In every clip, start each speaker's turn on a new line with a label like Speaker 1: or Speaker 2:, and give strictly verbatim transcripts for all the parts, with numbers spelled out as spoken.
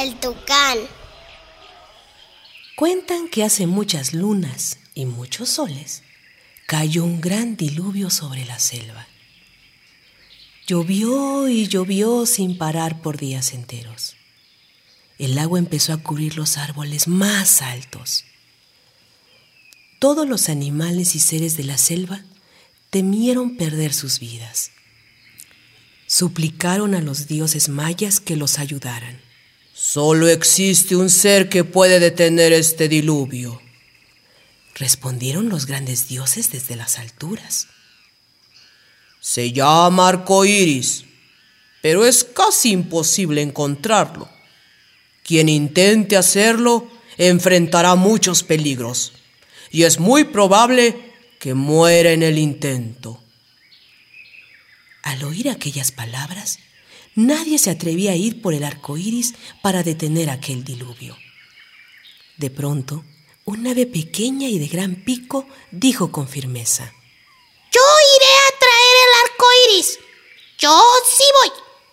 Speaker 1: el tucán.
Speaker 2: Cuentan que hace muchas lunas y muchos soles cayó un gran diluvio sobre la selva. Llovió y llovió sin parar por días enteros. El agua empezó a cubrir los árboles más altos. Todos los animales y seres de la selva temieron perder sus vidas. Suplicaron a los dioses mayas que los ayudaran.
Speaker 3: Solo existe un ser que puede detener este diluvio,
Speaker 2: respondieron los grandes dioses desde las alturas.
Speaker 3: Se llama Arcoíris, pero es casi imposible encontrarlo. Quien intente hacerlo enfrentará muchos peligros, y es muy probable que muera en el intento.
Speaker 2: Al oír aquellas palabras, nadie se atrevía a ir por el arco iris para detener aquel diluvio. De pronto, un ave pequeña y de gran pico dijo con firmeza:
Speaker 1: Yo iré a traer el arco iris. Yo sí voy.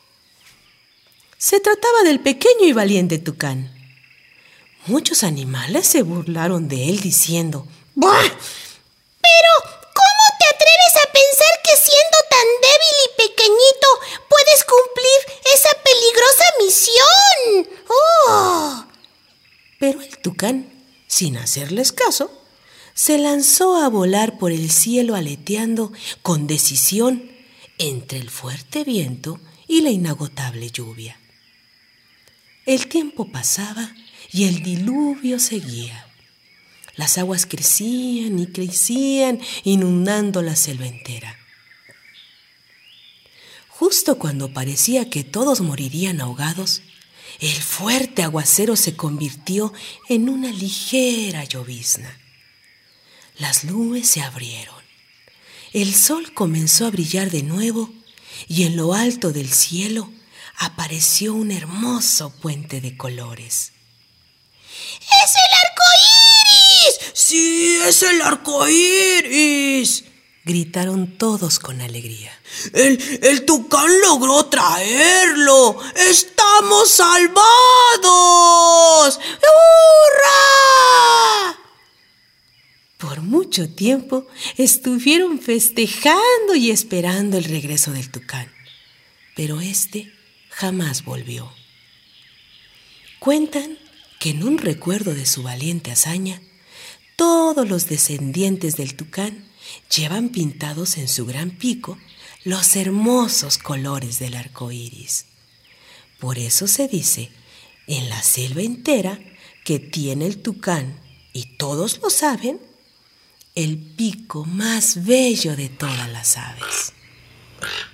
Speaker 2: Se trataba del pequeño y valiente tucán. Muchos animales se burlaron de él diciendo:
Speaker 1: ¡Buah! Pero, ¿cómo te atreves a pensar que siendo tan débil y pequeñito puedes cumplir esa peligrosa misión? ¡Oh!
Speaker 2: Pero el tucán, sin hacerles caso, se lanzó a volar por el cielo aleteando con decisión entre el fuerte viento y la inagotable lluvia. El tiempo pasaba y el diluvio seguía. Las aguas crecían y crecían, inundando la selva entera. Justo cuando parecía que todos morirían ahogados, el fuerte aguacero se convirtió en una ligera llovizna. Las nubes se abrieron. El sol comenzó a brillar de nuevo y en lo alto del cielo apareció un hermoso puente de colores.
Speaker 1: ¡Es el arco iris!
Speaker 3: ¡Sí, es el arco iris!,
Speaker 2: gritaron todos con alegría.
Speaker 3: ¡El, el tucán logró traerlo! ¡Estamos salvados!
Speaker 2: ¡Hurra! Por mucho tiempo estuvieron festejando y esperando el regreso del tucán, pero este jamás volvió. Cuentan que en un recuerdo de su valiente hazaña, todos los descendientes del tucán llevan pintados en su gran pico los hermosos colores del arco iris. Por eso se dice en la selva entera que tiene el tucán, y todos lo saben, el pico más bello de todas las aves.